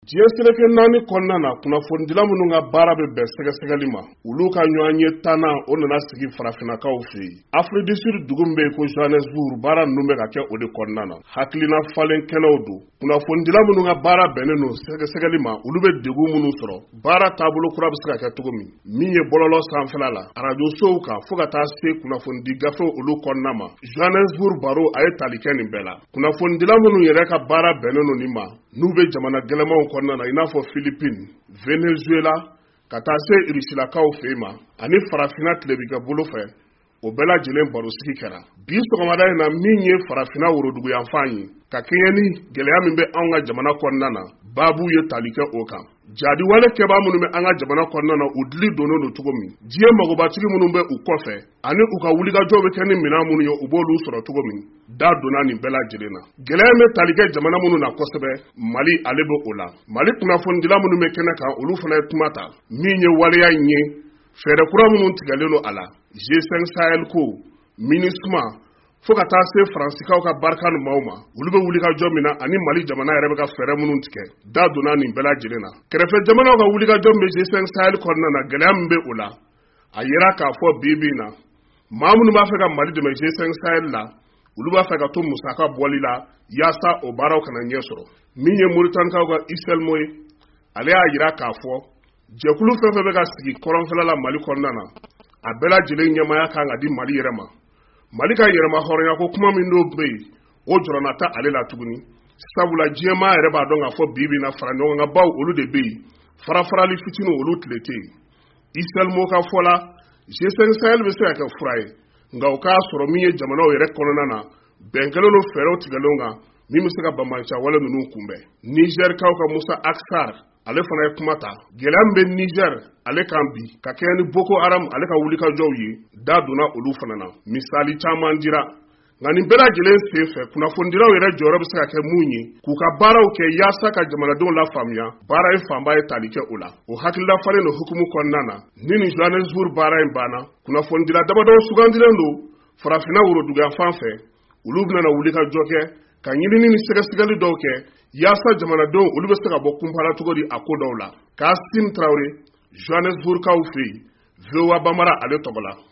Diɲɛ seleke naani kɔnɔna na kunnafonidila minnu ka baara bɛ bɛn sɛgɛsɛgɛli ma olu ka ɲɔgɔn ye tanna o nana sigi farafinnakaw fɛ yen. Afrique du Sud dugu min bɛ yen ko Johannesburg baara ninnu bɛ ka kɛ o de kɔnɔna na. Hakilina falen kɛnɛw don. Kunnafonidila minnu ka baara bɛnnen don sɛgɛsɛgɛli ma olu bɛ degun minnu sɔrɔ. Baara taabolo kura bɛ se ka kɛ cogo min ye bɔlɔlɔ sanfɛla la radio sow kan fo ka taa se kunnafonidi gafew olu kɔnɔna ma. Johannesburg baro a ye tali kɛ nin bɛɛ la. Kunnafonidila minnu yɛrɛ ka baara bɛnnen don nin ma n'u bɛ jamana gɛlɛmanw kɔnɔna na i n'a fɔ Philippines, Venezuela ka taa se Irisilakaw fɛ yen ma ani farafinna tilebika bolo fɛ o bɛɛ lajɛlen baro sigi kɛra. Bi sɔgɔmada in na min ye farafinna woroduguyanfan ye ka kɛɲɛ ni gɛlɛya min bɛ anw ka jamana kɔnɔna na baabu ye tali kɛ o kan. Jadiwale kɛbaa minnu bɛ an ka jamana kɔnɔna na u dili donnen don cogo min diɲɛ magobatigi minnu bɛ u kɔfɛ ani u ka wulikajɔ bɛ kɛ ni minɛn minnu ye u b'olu sɔrɔ cogo min da donna nin bɛɛ lajɛlen na. Gɛlɛya bɛ tali kɛ jamana minnu na kosɛbɛ Mali ale bɛ o la. Mali kunnafonidila minnu bɛ kɛnɛ kan olu fana ye kuma ta min ye waleya in ye fɛɛrɛ kura minnu tigɛlen don a la. G5 Sahel ko MINUSMA fo ka taa se Faransikaw ka barika ni maaw ma olu bɛ wulikajɔ min na ani Mali jamana yɛrɛ bɛ ka fɛɛrɛ minnu tigɛ da donna nin bɛɛ lajɛlen na. Kɛrɛfɛ jamanaw ka wulikajɔ min bɛ G5 Sahel kɔnɔna na gɛlɛya min bɛ o la a yera k'a fɔ bi na maa minnu b'a fɛ ka Mali dɛmɛ G5 Sahel la olu b'a fɛ ka to musaka bɔli la yaasa o baaraw kana ɲɛ sɔrɔ. Min ye Mauritanienkaw ka Iselmo ye ale y'a yira k'a fɔ jɛkulu fɛn fɛn bɛ ka sigi kɔrɔnfɛla la Mali kɔnɔna na a bɛɛ lajɛlen ɲɛmaya kan ka di Mali yɛrɛ ma. Mali ka yɛrɛma hɔrɔnya ko kuma min dɔw bɛ yen o jɔrɔna ta ale la tuguni sabula diɲɛmaa yɛrɛ b'a dɔn k'a fɔ bi na fara ɲɔgɔn kan baw olu de bɛ yen farafarali fitinin olu tile tɛ yen. Iselmo ka fɔ la G5 Sahel bɛ se ka kɛ fura ye nka o k'a sɔrɔ min ye jamanaw yɛrɛ kɔnɔna na bɛn kɛlen don fɛɛrɛw tigɛlenw kan min bɛ se ka banbancɛ wale ninnu kunbɛn. Nigerkaw ka Musa Aksar ale fana ye kuma ta gɛlɛya min bɛ Niger ale kan bi ka kɛɲɛ ni Boko Haram ale ka wulikajɔw ye da donna olu fana na misali caman dira nka nin bɛɛ lajɛlen senfɛ kunnafonidilaw yɛrɛ jɔyɔrɔ bɛ se ka kɛ mun ye k'u ka baaraw kɛ yaasa ka jamanadenw lafaamuya baara in fanba ye tali kɛ o la. O hakilila falen no hukumu kɔnɔna na ni Johannesburg baara in banna kunnafonidila dabadɔw sugandilen don farafinna woroduguyanfan fɛ olu bɛna wulikajɔ kɛ ka ɲinini ni sɛgɛsɛgɛli dɔw kɛ yaasa jamanadenw olu bɛ se ka bɔ kunpala cogo di a ko dɔw la. Kassim Traoré Johannesburgkaw fɛ yen VOA Bambara ale tɔgɔ la.